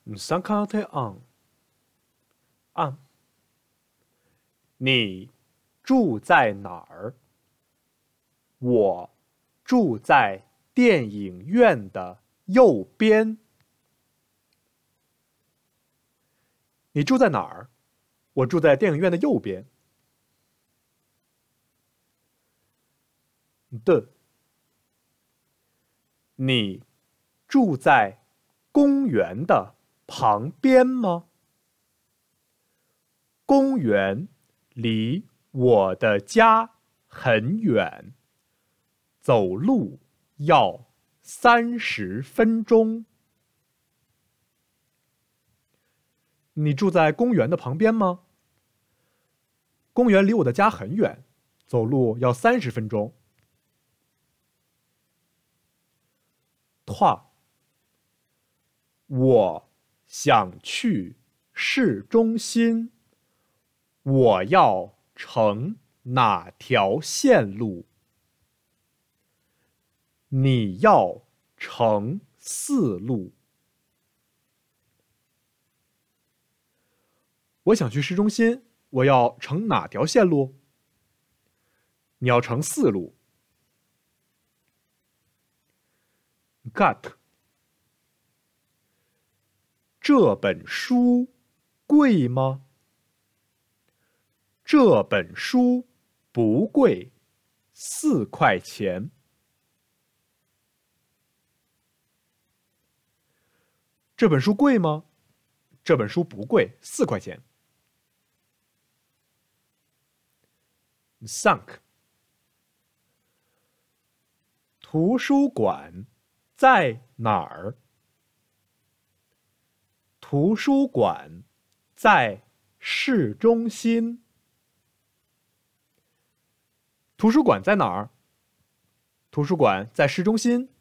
50案，你住在哪儿？我住在电影院的右边。你住在哪儿？我住在电影院的右边。的，你住在公园的旁边吗？公园离我的家很远，走路要30分钟。你住在公园的旁边吗？公园离我的家很远，走路要30分钟。我想去市中心，我要乘哪条线路？你要乘4路。我想去市中心，我要乘哪条线路？你要乘4路。Got。这本书贵吗？这本书不贵，4块钱。这本书贵吗？这本书不贵，4块钱。Sunk。图书馆在哪儿？图书馆在市中心。图书馆在哪儿？图书馆在市中心。